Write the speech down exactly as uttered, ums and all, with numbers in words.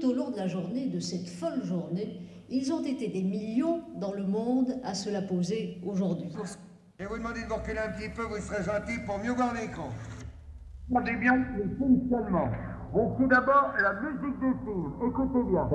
au long de la journée, de cette folle journée, ils ont été des millions dans le monde à se la poser aujourd'hui. Je vais vous demander de vous reculer un petit peu, vous serez gentil pour mieux voir l'écran. Regardez bien le fonctionnement. On fait d'abord la musique du film. Écoutez bien.